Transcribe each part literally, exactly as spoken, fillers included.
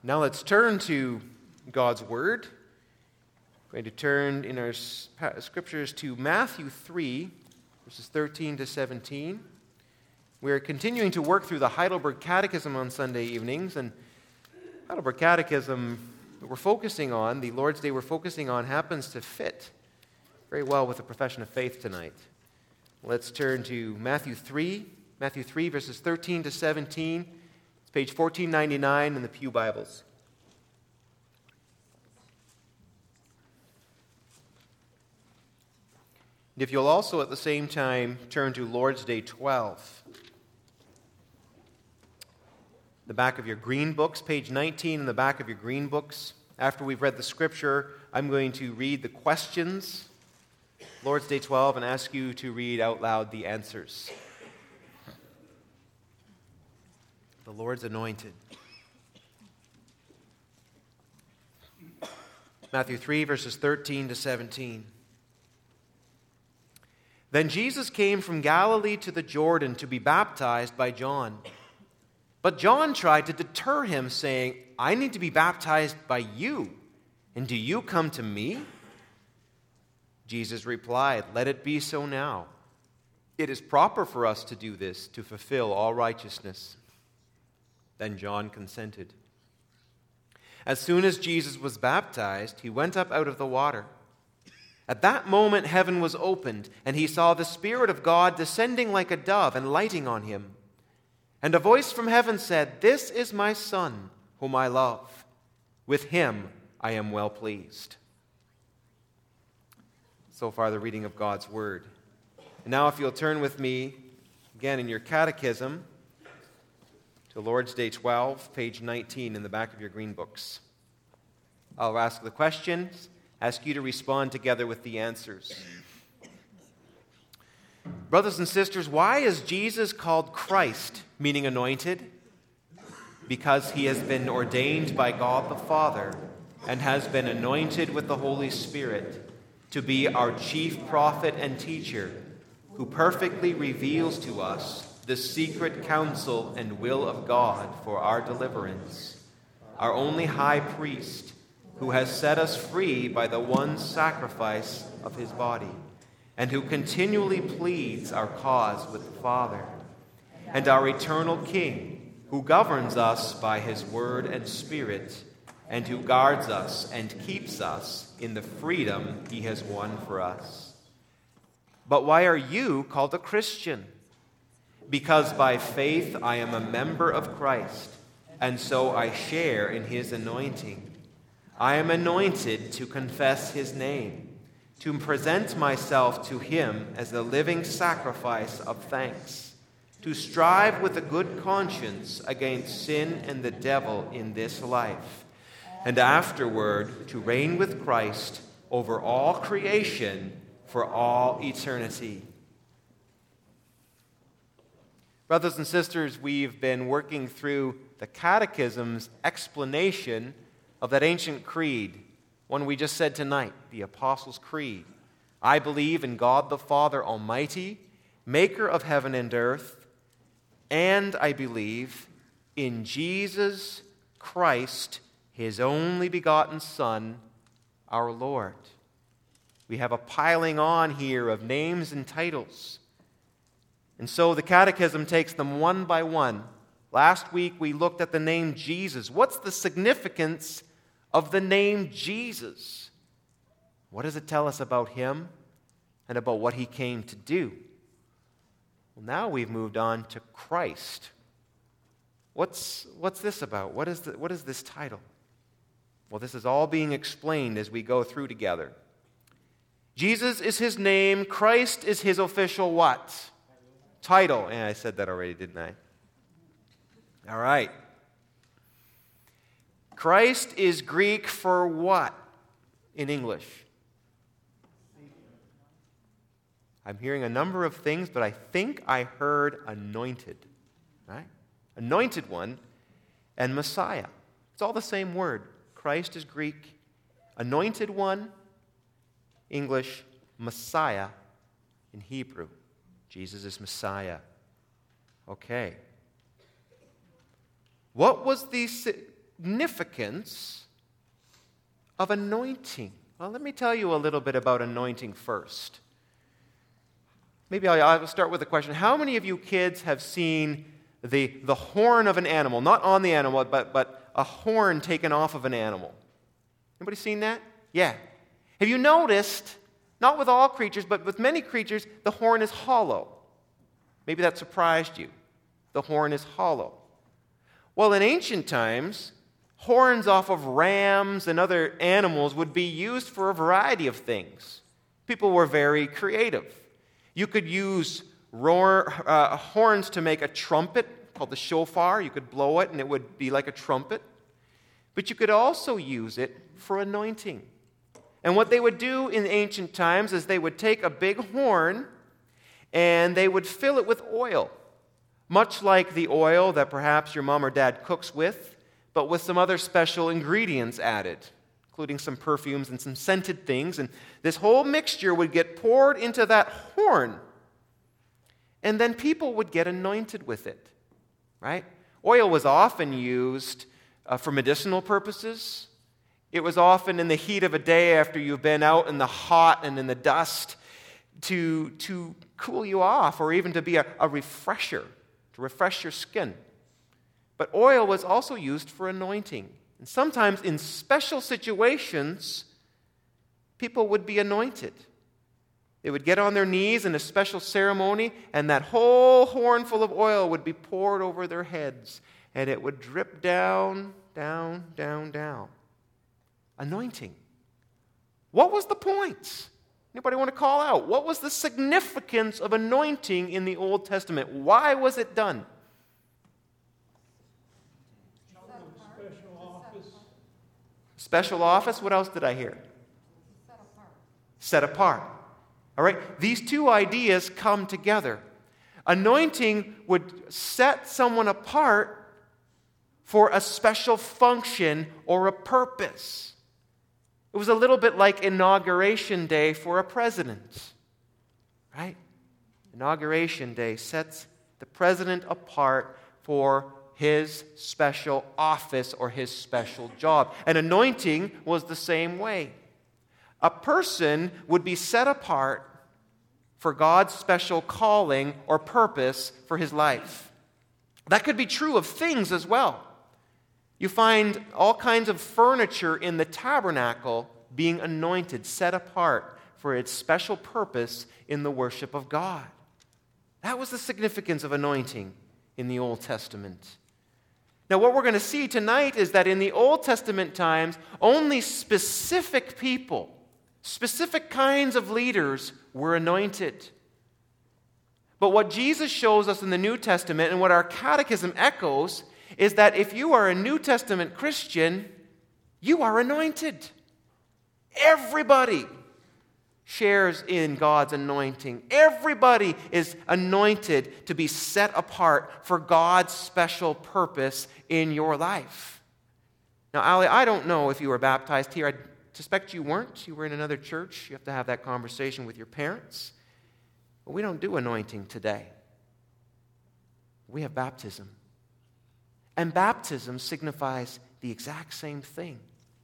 Now let's turn to God's Word. We're going to turn in our scriptures to Matthew three, verses thirteen to seventeen. We're continuing to work through the Heidelberg Catechism on Sunday evenings, and Heidelberg Catechism that we're focusing on, the Lord's Day we're focusing on, happens to fit very well with the profession of faith tonight. Let's turn to Matthew three, Matthew three, verses thirteen to seventeen. It's page fourteen ninety-nine in the Pew Bibles. And if you'll also at the same time turn to Lord's Day twelve. The back of your green books, page nineteen in the back of your green books. After we've read the scripture, I'm going to read the questions, Lord's Day twelve, and ask you to read out loud the answers. The Lord's anointed. Matthew three, verses thirteen to seventeen. Then Jesus came from Galilee to the Jordan to be baptized by John. But John tried to deter him, saying, I need to be baptized by you, and do you come to me? Jesus replied, Let it be so now. It is proper for us to do this, to fulfill all righteousness. Then John consented. As soon as Jesus was baptized, he went up out of the water. At that moment, heaven was opened, and he saw the Spirit of God descending like a dove and lighting on him. And a voice from heaven said, This is my Son, whom I love. With him I am well pleased. So far, the reading of God's Word. And now, if you'll turn with me, again in your catechism, to Lord's Day twelve, page nineteen in the back of your green books. I'll ask the questions, ask you to respond together with the answers. Brothers and sisters, why is Jesus called Christ, meaning anointed? Because he has been ordained by God the Father and has been anointed with the Holy Spirit to be our chief prophet and teacher, who perfectly reveals to us the secret counsel and will of God for our deliverance, our only high priest, who has set us free by the one sacrifice of his body, and who continually pleads our cause with the Father, and our eternal King, who governs us by his word and Spirit, and who guards us and keeps us in the freedom he has won for us. But why are you called a Christian? Because by faith I am a member of Christ, and so I share in his anointing. I am anointed to confess his name, to present myself to him as a living sacrifice of thanks, to strive with a good conscience against sin and the devil in this life, and afterward to reign with Christ over all creation for all eternity. Brothers and sisters, we've been working through the Catechism's explanation of that ancient creed, one we just said tonight, the Apostles' Creed. I believe in God the Father Almighty, maker of heaven and earth, and I believe in Jesus Christ, his only begotten Son, our Lord. We have a piling on here of names and titles. And so the Catechism takes them one by one. Last week we looked at the name Jesus. What's the significance of the name Jesus? What does it tell us about him and about what he came to do? Well, now we've moved on to Christ. What's, what's this about? What is, the, what is this title? Well, this is all being explained as we go through together. Jesus is his name. Christ is his official what? Title. Yeah, I said that already, didn't I? All right. Christ is Greek for what in English? I'm hearing a number of things, but I think I heard anointed. Right? Anointed one and Messiah. It's all the same word. Christ is Greek. Anointed one, English, Messiah in Hebrew. Jesus is Messiah. Okay. What was the significance of anointing? Well, let me tell you a little bit about anointing first. Maybe I'll, I'll start with a question. How many of you kids have seen the, the horn of an animal? Not on the animal, but, but a horn taken off of an animal. Anybody seen that? Yeah. Have you noticed, not with all creatures, but with many creatures, the horn is hollow? Maybe that surprised you. The horn is hollow. Well, in ancient times, horns off of rams and other animals would be used for a variety of things. People were very creative. You could use roar, uh, horns to make a trumpet called the shofar. You could blow it and it would be like a trumpet. But you could also use it for anointing. And what they would do in ancient times is they would take a big horn and they would fill it with oil, much like the oil that perhaps your mom or dad cooks with, but with some other special ingredients added, including some perfumes and some scented things. And this whole mixture would get poured into that horn, and then people would get anointed with it, right? Oil was often used uh, for medicinal purposes. It was often in the heat of a day after you've been out in the hot and in the dust to, to cool you off, or even to be a, a refresher, to refresh your skin. But oil was also used for anointing. And sometimes in special situations, people would be anointed. They would get on their knees in a special ceremony, and that whole horn full of oil would be poured over their heads, and it would drip down, down, down, down. Anointing. What was the point? Anybody want to call out? What was the significance of anointing in the Old Testament? Why was it done? Special office. Special office? What else did I hear? Set apart. Set apart. All right? These two ideas come together. Anointing would set someone apart for a special function or a purpose. It was a little bit like Inauguration Day for a president, right? Inauguration Day sets the president apart for his special office or his special job. And anointing was the same way. A person would be set apart for God's special calling or purpose for his life. That could be true of things as well. You find all kinds of furniture in the tabernacle being anointed, set apart for its special purpose in the worship of God. That was the significance of anointing in the Old Testament. Now, what we're going to see tonight is that in the Old Testament times, only specific people, specific kinds of leaders were anointed. But what Jesus shows us in the New Testament and what our catechism echoes is that if you are a New Testament Christian, you are anointed. Everybody shares in God's anointing. Everybody is anointed to be set apart for God's special purpose in your life. Now, Ali, I don't know if you were baptized here. I suspect you weren't. You were in another church. You have to have that conversation with your parents. But we don't do anointing today. We have baptism. And baptism signifies the exact same thing.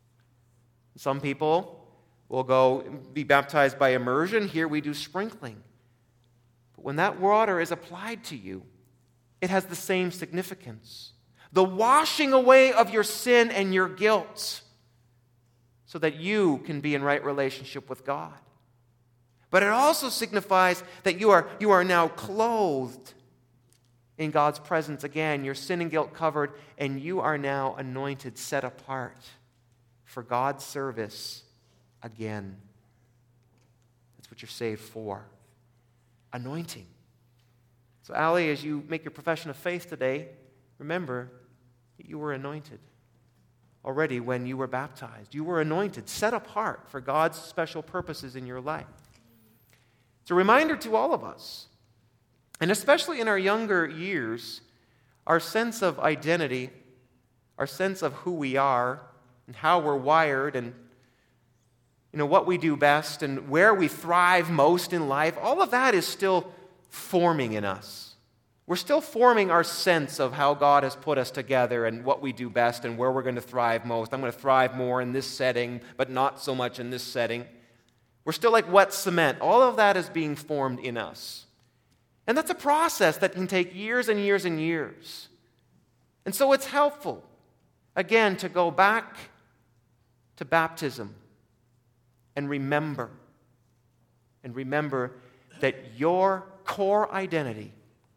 Some people will go be baptized by immersion. Here we do sprinkling. But when that water is applied to you, it has the same significance. The washing away of your sin and your guilt so that you can be in right relationship with God. But it also signifies that you are, you are now clothed in God's presence again, your sin and guilt covered, and you are now anointed, set apart for God's service again. That's what you're saved for. Anointing. So, Ali, as you make your profession of faith today, remember that you were anointed already when you were baptized. You were anointed, set apart for God's special purposes in your life. It's a reminder to all of us. And especially in our younger years, our sense of identity, our sense of who we are and how we're wired and you know what we do best and where we thrive most in life, all of that is still forming in us. We're still forming our sense of how God has put us together and what we do best and where we're going to thrive most. I'm going to thrive more in this setting, but not so much in this setting. We're still like wet cement. All of that is being formed in us. And that's a process that can take years and years and years. And so it's helpful, again, to go back to baptism and remember. And remember that your core identity,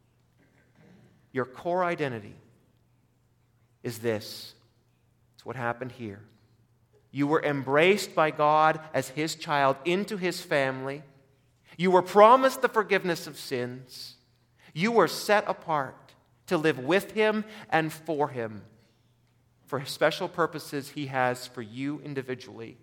your core identity is this. It's what happened here. You were embraced by God as His child into His family. You were promised the forgiveness of sins. You were set apart to live with Him and for Him, for special purposes He has for you individually.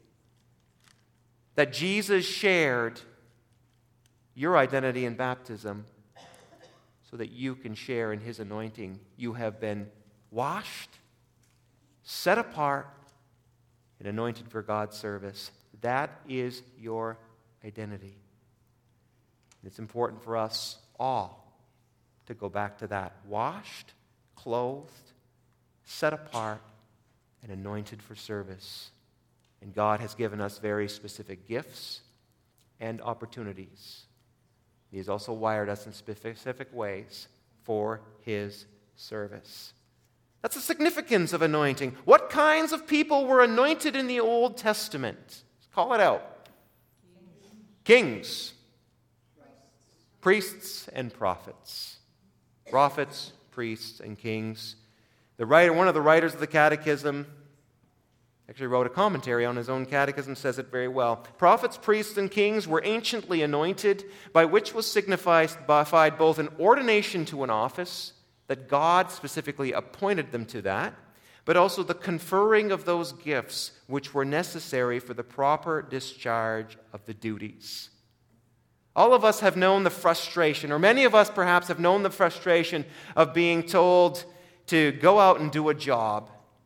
That Jesus shared your identity in baptism so that you can share in His anointing. You have been washed, set apart, and anointed for God's service. That is your identity. It's important for us all to go back to that. Washed, clothed, set apart, and anointed for service. And God has given us very specific gifts and opportunities. He has also wired us in specific ways for His service. That's the significance of anointing. What kinds of people were anointed in the Old Testament? Let's call it out. Kings. Priests and prophets. Prophets, priests, and kings. The writer, one of the writers of the Catechism, actually wrote a commentary on his own catechism, says it very well. Prophets, priests, and kings were anciently anointed, by which was signified both an ordination to an office, that God specifically appointed them to that, but also the conferring of those gifts which were necessary for the proper discharge of the duties. All of us have known the frustration, or many of us perhaps have known the frustration of being told to go out and do a job,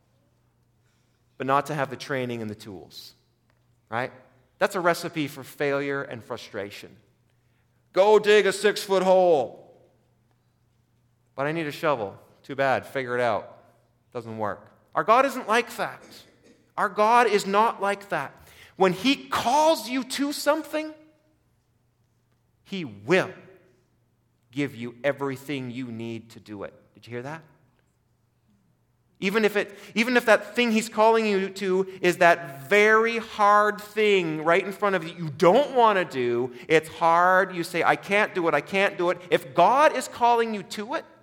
but not to have the training and the tools, right? That's a recipe for failure and frustration. Go dig a six-foot hole. But I need a shovel. Too bad. Figure it out. Doesn't work. Our God isn't like that. Our God is not like that. When He calls you to something, He will give you everything you need to do it. Did you hear that? Even if it, even if that thing He's calling you to is that very hard thing right in front of you you don't want to do, it's hard, you say, I can't do it, I can't do it. If God is calling you to it,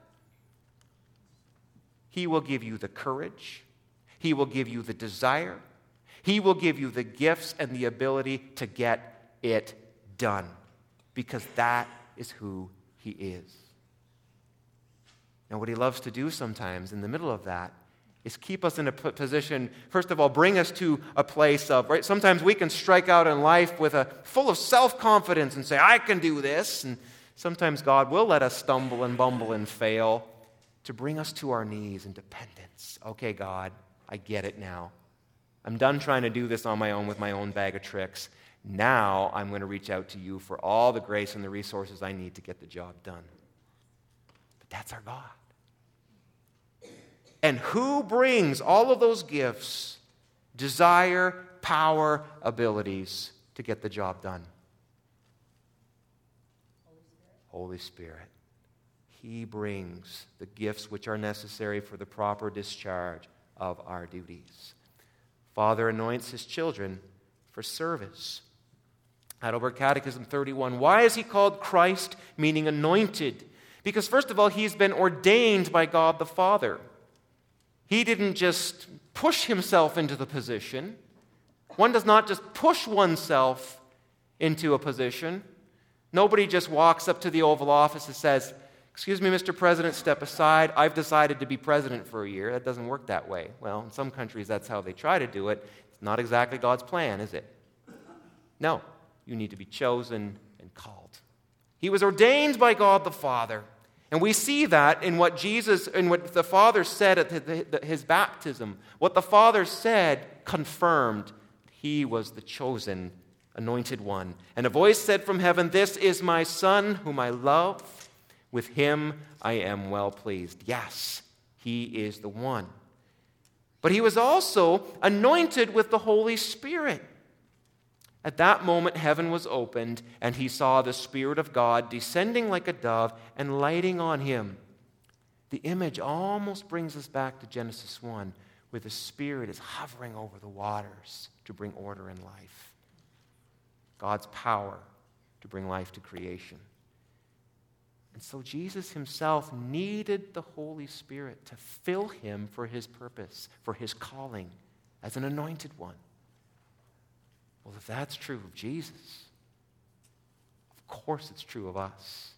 He will give you the courage, He will give you the desire, He will give you the gifts and the ability to get it done, because that is who He is. Now, what He loves to do sometimes in the middle of that is keep us in a position, first of all, bring us to a place of, right? Sometimes we can strike out in life with a full of self-confidence and say, I can do this. And sometimes God will let us stumble and bumble and fail to bring us to our knees in dependence. Okay, God, I get it now. I'm done trying to do this on my own with my own bag of tricks. Now I'm going to reach out to You for all the grace and the resources I need to get the job done. But that's our God. And who brings all of those gifts, desire, power, abilities to get the job done? Holy Spirit. Holy Spirit. He brings the gifts which are necessary for the proper discharge of our duties. Father anoints His children for service. Heidelberg Catechism thirty-one. Why is He called Christ, meaning anointed? Because first of all, He's been ordained by God the Father. He didn't just push Himself into the position. One does not just push oneself into a position. Nobody just walks up to the Oval Office and says, excuse me, Mister President, step aside. I've decided to be president for a year. That doesn't work that way. Well, in some countries, that's how they try to do it. It's not exactly God's plan, is it? No. You need to be chosen and called. He was ordained by God the Father. And we see that in what Jesus, in what the Father said at His baptism. What the Father said confirmed He was the chosen, anointed one. And a voice said from heaven, this is my Son whom I love. With him I am well pleased. Yes, he is the one. But he was also anointed with the Holy Spirit. At that moment, heaven was opened, and he saw the Spirit of God descending like a dove and lighting on him. The image almost brings us back to Genesis one, where the Spirit is hovering over the waters to bring order in life. God's power to bring life to creation. And so Jesus himself needed the Holy Spirit to fill him for his purpose, for his calling as an anointed one. Well, if that's true of Jesus, of course it's true of us.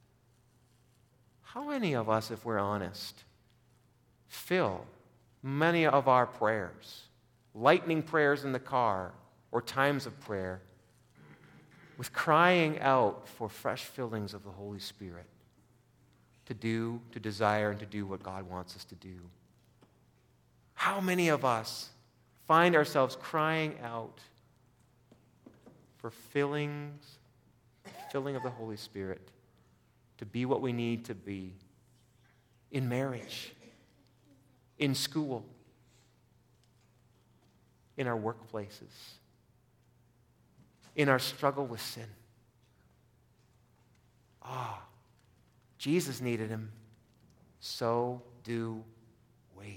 How many of us, if we're honest, fill many of our prayers, lightning prayers in the car or times of prayer, with crying out for fresh fillings of the Holy Spirit to do, to desire, and to do what God wants us to do? How many of us find ourselves crying out for fillings, filling of the Holy Spirit to be what we need to be in marriage, in school, in our workplaces, in our struggle with sin? Ah, Jesus needed him. So do we.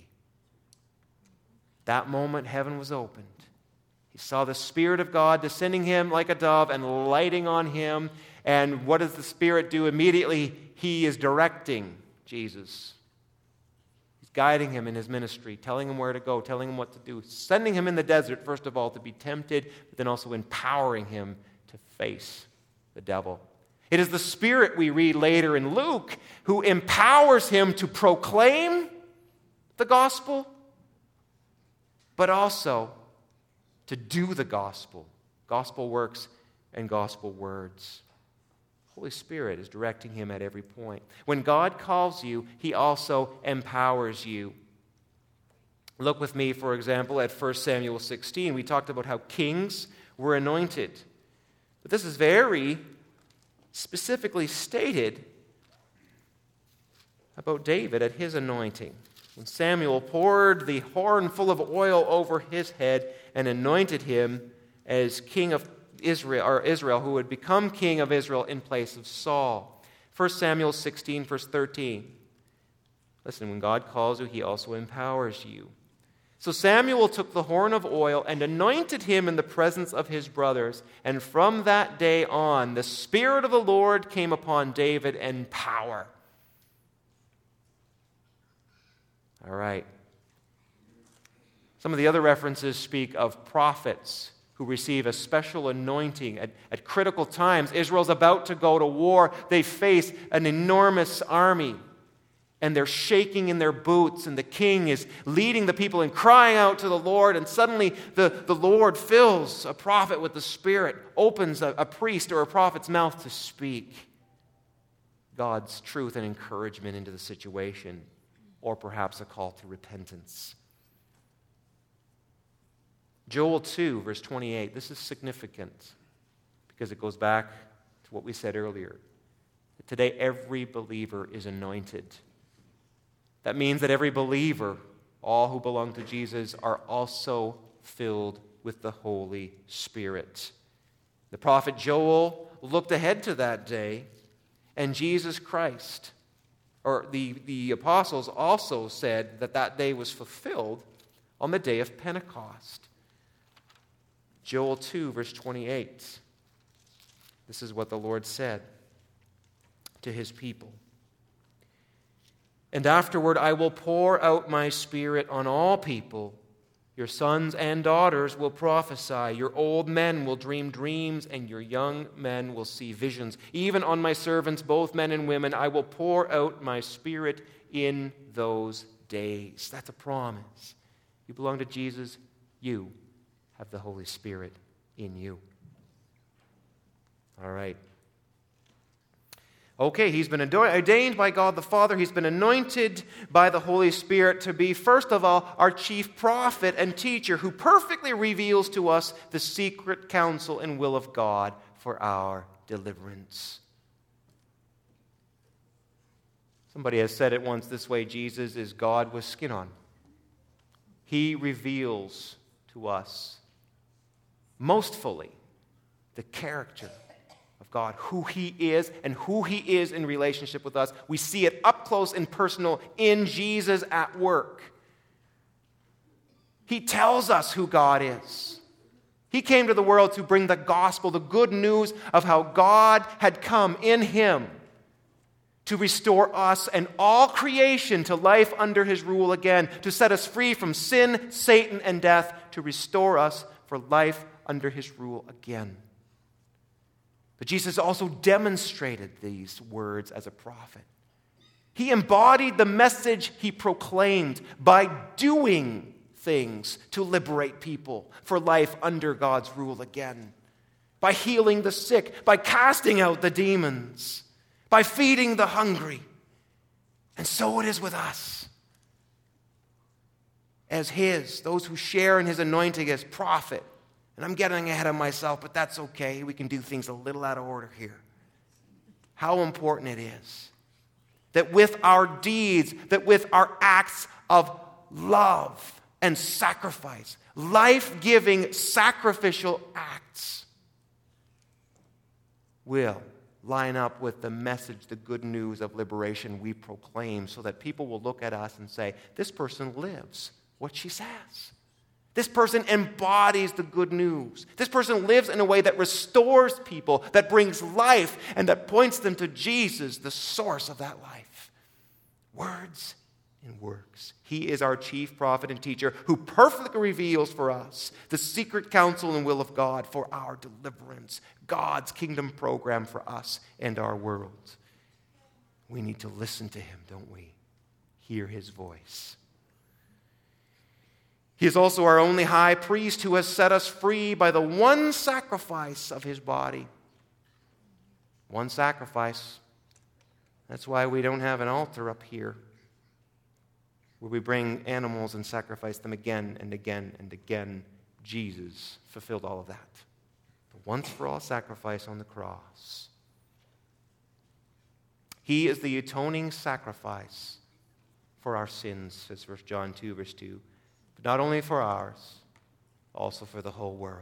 That moment, heaven was opened. He saw the Spirit of God descending him like a dove and lighting on him. And what does the Spirit do immediately? He is directing Jesus. He's guiding him in his ministry, telling him where to go, telling him what to do, sending him in the desert, first of all, to be tempted, but then also empowering him to face the devil. It is the Spirit, we read later in Luke, who empowers him to proclaim the gospel, but also to do the gospel, gospel works and gospel words. Holy Spirit is directing him at every point. When God calls you, he also empowers you. Look with me, for example, at First Samuel sixteen. We talked about how kings were anointed. But this is very specifically stated about David at his anointing. When Samuel poured the horn full of oil over his head and anointed him as king of Israel, or Israel, who would become king of Israel in place of Saul. First Samuel sixteen, verse thirteen. Listen, when God calls you, he also empowers you. So Samuel took the horn of oil and anointed him in the presence of his brothers. And from that day on, the Spirit of the Lord came upon David in power. All right. Some of the other references speak of prophets who receive a special anointing at, at critical times. Israel's about to go to war. They face an enormous army, and they're shaking in their boots, and the king is leading the people and crying out to the Lord, and suddenly the, the Lord fills a prophet with the Spirit, opens a, a priest or a prophet's mouth to speak God's truth and encouragement into the situation, or perhaps a call to repentance. Joel two, verse twenty-eight. This is significant because it goes back to what we said earlier. Today, every believer is anointed. That means that every believer, all who belong to Jesus, are also filled with the Holy Spirit. The prophet Joel looked ahead to that day, and Jesus Christ, or the, the apostles also said that that day was fulfilled on the day of Pentecost. Joel two, verse twenty-eight. This is what the Lord said to his people. And afterward I will pour out my Spirit on all people. Your sons and daughters will prophesy. Your old men will dream dreams, and your young men will see visions. Even on my servants, both men and women, I will pour out my Spirit in those days. That's a promise. You belong to Jesus, you have the Holy Spirit in you. All right. Okay, he's been ordained by God the Father. He's been anointed by the Holy Spirit to be, first of all, our chief prophet and teacher who perfectly reveals to us the secret counsel and will of God for our deliverance. Somebody has said it once this way: Jesus is God with skin on. He reveals to us most fully the character of God, who He is and who He is in relationship with us. We see it up close and personal in Jesus at work. He tells us who God is. He came to the world to bring the gospel, the good news of how God had come in Him to restore us and all creation to life under His rule again, to set us free from sin, Satan, and death, to restore us for life under His rule again. But Jesus also demonstrated these words as a prophet. He embodied the message He proclaimed by doing things to liberate people for life under God's rule again, by healing the sick, by casting out the demons, by feeding the hungry. And so it is with us. As His, those who share in His anointing as prophet. And I'm getting ahead of myself, but that's okay. We can do things a little out of order here. How important it is that with our deeds, that with our acts of love and sacrifice, life-giving sacrificial acts, will line up with the message, the good news of liberation we proclaim, so that people will look at us and say, this person lives what she says. This person embodies the good news. This person lives in a way that restores people, that brings life, and that points them to Jesus, the source of that life. Words and works. He is our chief prophet and teacher who perfectly reveals for us the secret counsel and will of God for our deliverance, God's kingdom program for us and our world. We need to listen to Him, don't we? Hear His voice. He is also our only high priest who has set us free by the one sacrifice of His body. One sacrifice. That's why we don't have an altar up here where we bring animals and sacrifice them again and again and again. Jesus fulfilled all of that. The once for all sacrifice on the cross. He is the atoning sacrifice for our sins, says First John two, verse two. But not only for ours, also for the whole world.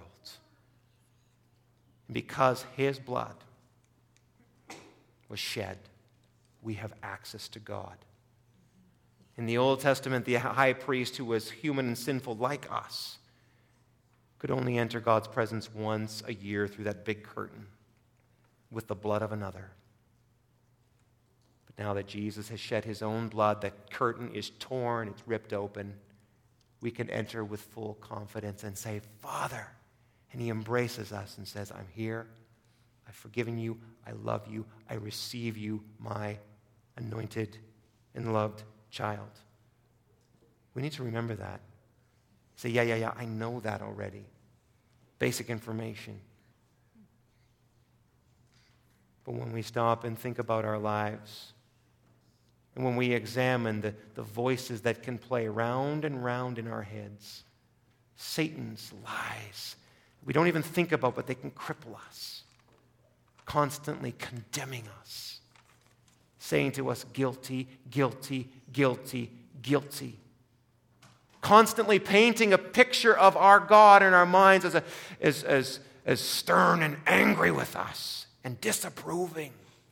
And because His blood was shed, we have access to God. In the Old Testament, the high priest, who was human and sinful like us, could only enter God's presence once a year through that big curtain with the blood of another. But now that Jesus has shed His own blood, that curtain is torn, it's ripped open. We can enter with full confidence and say, Father. And He embraces us and says, I'm here. I've forgiven you. I love you. I receive you, my anointed and loved child. We need to remember that. Say, yeah, yeah, yeah, I know that already. Basic information. But when we stop and think about our lives, and when we examine the, the voices that can play round and round in our heads, Satan's lies, we don't even think about, but they can cripple us, constantly condemning us, saying to us, guilty, guilty, guilty, guilty. Constantly painting a picture of our God in our minds as, a, as, as, as stern and angry with us and disapproving.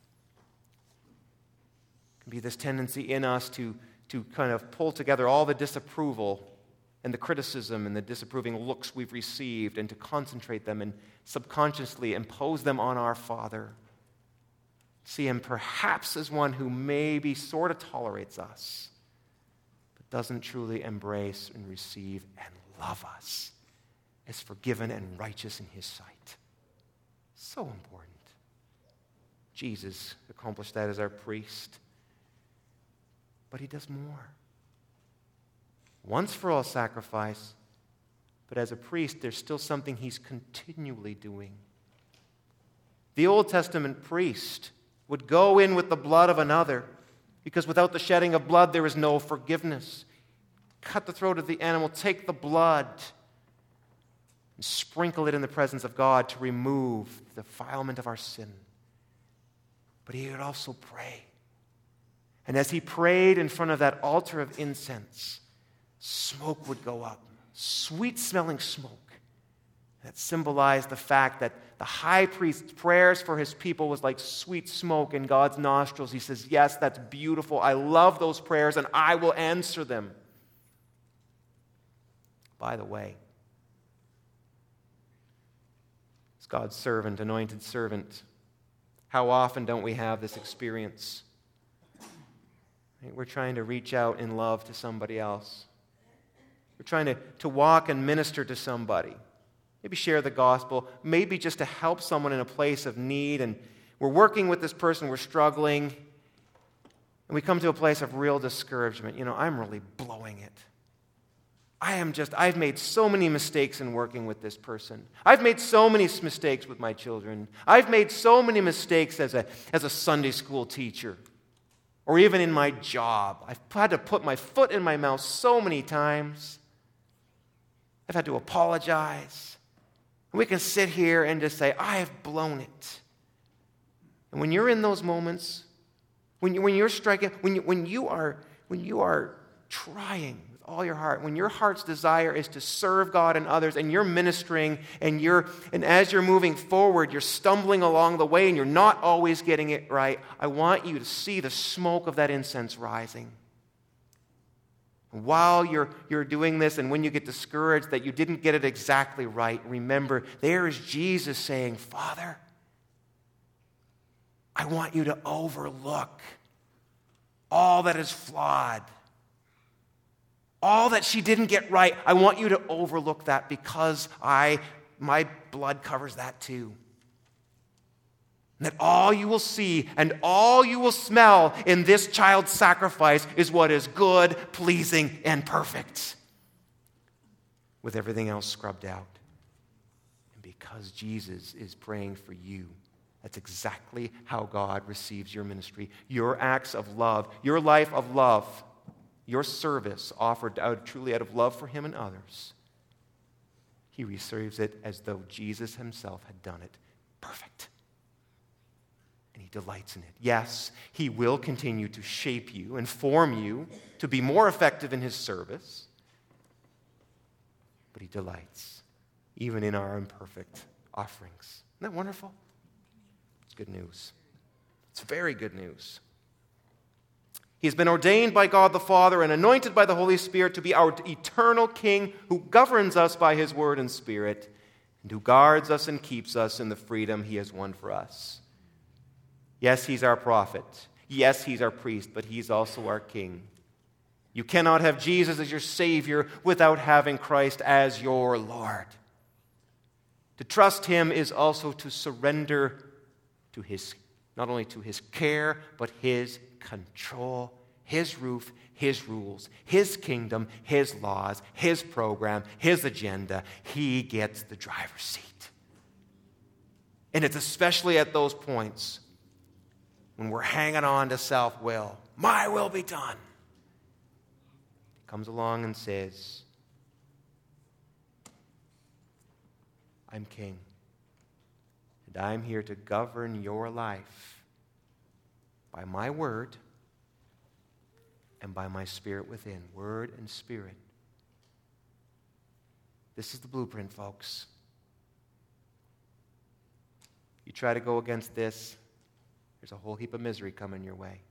Can be this tendency in us to, to kind of pull together all the disapproval and the criticism and the disapproving looks we've received and to concentrate them and subconsciously impose them on our Father. See Him perhaps as one who maybe sort of tolerates us, but doesn't truly embrace and receive and love us as forgiven and righteous in His sight. So important. Jesus accomplished that as our priest. But He does more. Once for all sacrifice, but as a priest, there's still something He's continually doing. The Old Testament priest would go in with the blood of another, because without the shedding of blood, there is no forgiveness. Cut the throat of the animal, take the blood, and sprinkle it in the presence of God to remove the defilement of our sin. But He would also pray. And as he prayed in front of that altar of incense, smoke would go up, sweet-smelling smoke. That symbolized the fact that the high priest's prayers for his people was like sweet smoke in God's nostrils. He says, yes, that's beautiful. I love those prayers, and I will answer them. By the way, as God's servant, anointed servant, how often don't we have this experience? We're trying to reach out in love to somebody else. We're trying to, to walk and minister to somebody. Maybe share the gospel, maybe just to help someone in a place of need. And we're working with this person, we're struggling, and we come to a place of real discouragement. You know, I'm really blowing it. I am just, I've made so many mistakes in working with this person. I've made so many mistakes with my children. I've made so many mistakes as a, as a Sunday school teacher, or even in my job. I've had to put my foot in my mouth so many times. I've had to apologize. We can sit here and just say, I have blown it. And when you're in those moments, when, you, when you're striking, when you, when, you are, when you are trying with all your heart, when your heart's desire is to serve God and others, and you're ministering, and, you're, and as you're moving forward, you're stumbling along the way, and you're not always getting it right, I want you to see the smoke of that incense rising. While you're, you're doing this, and when you get discouraged that you didn't get it exactly right, remember, there is Jesus saying, Father, I want you to overlook all that is flawed. All that she didn't get right, I want you to overlook that because I, my blood covers that too. And that all you will see and all you will smell in this child's sacrifice is what is good, pleasing, and perfect, with everything else scrubbed out. And because Jesus is praying for you, that's exactly how God receives your ministry. Your acts of love, your life of love, your service offered out, truly out of love for him and others. He receives it as though Jesus himself had done it perfect. And he delights in it. Yes, he will continue to shape you and form you to be more effective in his service. But he delights even in our imperfect offerings. Isn't that wonderful? It's good news. It's very good news. He has been ordained by God the Father and anointed by the Holy Spirit to be our eternal King who governs us by his word and spirit and who guards us and keeps us in the freedom he has won for us. Yes, he's our prophet. Yes, he's our priest, but he's also our king. You cannot have Jesus as your Savior without having Christ as your Lord. To trust him is also to surrender to his, not only to his care, but his control, his roof, his rules, his kingdom, his laws, his program, his agenda. He gets the driver's seat. And it's especially at those points when we're hanging on to self-will. My will be done. He comes along and says, I'm king. And I'm here to govern your life by my word and by my spirit within. Word and spirit. This is the blueprint, folks. You try to go against this, there's a whole heap of misery coming your way.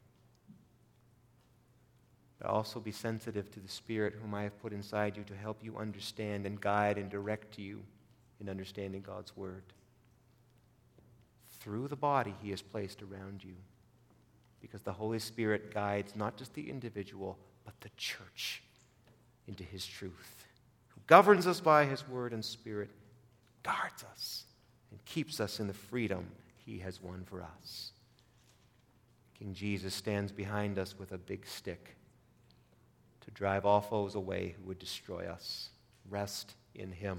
But also be sensitive to the Spirit whom I have put inside you to help you understand and guide and direct you in understanding God's Word. Through the body he has placed around you. Because the Holy Spirit guides not just the individual, but the church into his truth. Who governs us by his Word and Spirit, guards us, and keeps us in the freedom he has won for us. King Jesus stands behind us with a big stick to drive all foes away who would destroy us. Rest in him.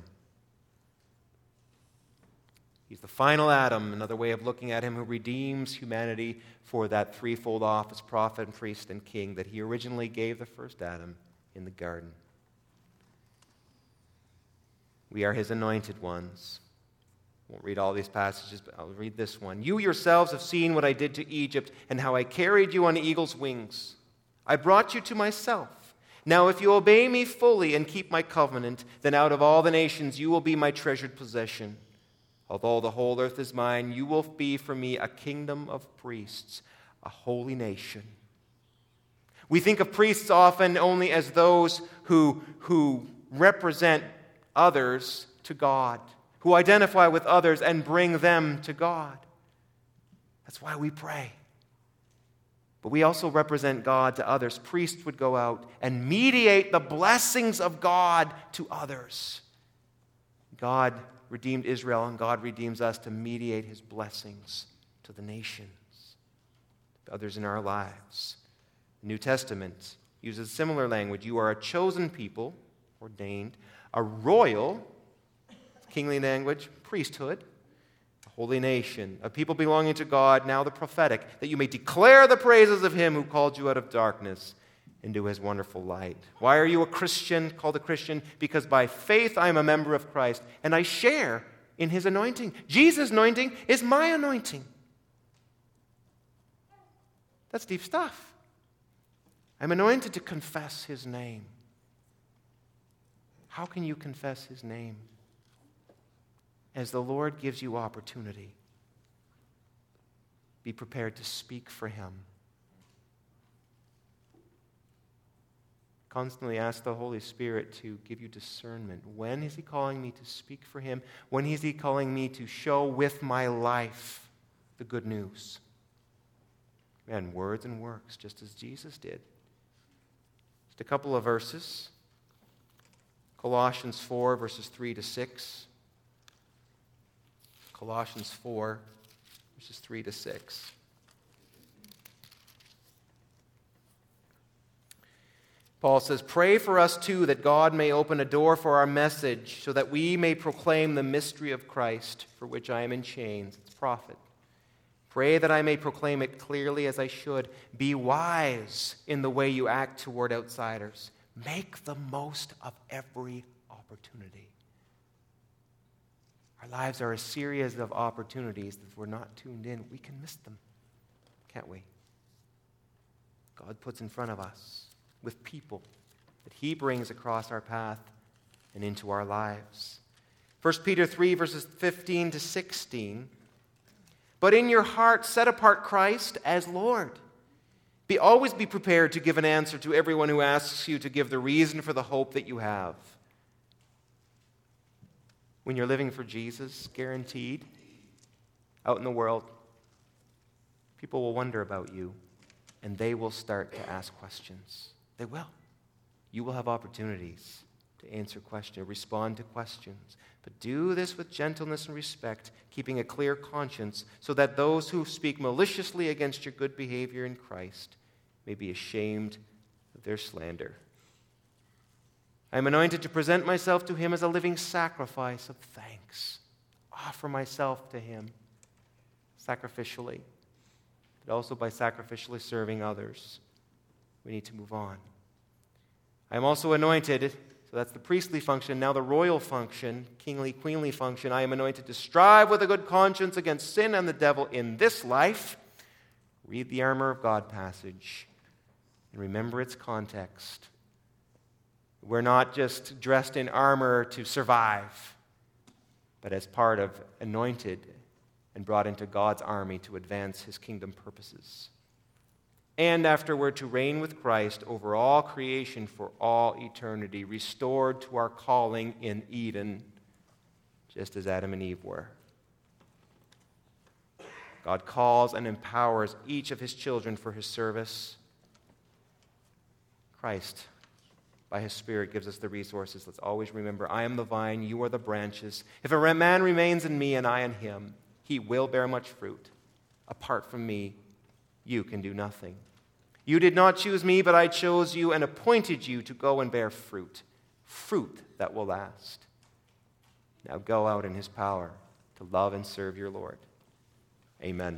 He's the final Adam, another way of looking at him, who redeems humanity for that threefold office, prophet, priest, and king that he originally gave the first Adam in the garden. We are his anointed ones. I won't read all these passages, but I'll read this one. You yourselves have seen what I did to Egypt and how I carried you on eagle's wings. I brought you to myself. Now if you obey me fully and keep my covenant, then out of all the nations you will be my treasured possession. Although the whole earth is mine, you will be for me a kingdom of priests, a holy nation. We think of priests often only as those who, who represent others to God, who identify with others and bring them to God. That's why we pray. But we also represent God to others. Priests would go out and mediate the blessings of God to others. God redeemed Israel, and God redeems us to mediate his blessings to the nations, to others in our lives. The New Testament uses similar language. You are a chosen people, ordained, a royal, kingly language, priesthood, a holy nation, a people belonging to God, now the prophetic, that you may declare the praises of him who called you out of darkness into his wonderful light. Why are you a Christian, called a Christian? Because by faith I am a member of Christ, and I share in his anointing. Jesus' anointing is my anointing. That's deep stuff. I'm anointed to confess his name. How can you confess his name? As the Lord gives you opportunity, be prepared to speak for him. Constantly ask the Holy Spirit to give you discernment. When is he calling me to speak for him? When is he calling me to show with my life the good news? And words and works, just as Jesus did. Just a couple of verses. Colossians four, verses three to six. Colossians four, verses three to six. Paul says, pray for us too that God may open a door for our message so that we may proclaim the mystery of Christ, for which I am in chains. It's profit. Pray that I may proclaim it clearly as I should. Be wise in the way you act toward outsiders. Make the most of every opportunity. Our lives are a series of opportunities that if we're not tuned in, we can miss them, can't we? God puts in front of us with people that he brings across our path and into our lives. First Peter three, verses fifteen to sixteen. But in your heart set apart Christ as Lord. Be always be prepared to give an answer to everyone who asks you to give the reason for the hope that you have. When you're living for Jesus, guaranteed, out in the world, people will wonder about you, and they will start to ask questions. They will. You will have opportunities to answer questions, respond to questions. But do this with gentleness and respect, keeping a clear conscience, so that those who speak maliciously against your good behavior in Christ may be ashamed of their slander. I am anointed to present myself to him as a living sacrifice of thanks. Offer myself to him sacrificially, but also by sacrificially serving others. We need to move on. I am also anointed, so that's the priestly function, now the royal function, kingly, queenly function. I am anointed to strive with a good conscience against sin and the devil in this life. Read the armor of God passage and remember its context. We're not just dressed in armor to survive, but as part of anointed and brought into God's army to advance his kingdom purposes. And afterward to reign with Christ over all creation for all eternity, restored to our calling in Eden, just as Adam and Eve were. God calls and empowers each of his children for his service. Christ, by his Spirit, gives us the resources. Let's always remember, I am the vine, you are the branches. If a man remains in me and I in him, he will bear much fruit. Apart from me, you can do nothing. You did not choose me, but I chose you and appointed you to go and bear fruit, fruit that will last. Now go out in his power to love and serve your Lord. Amen.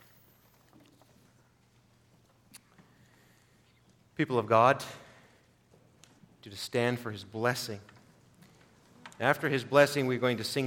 People of God, to stand for his blessing. After his blessing, we're going to sing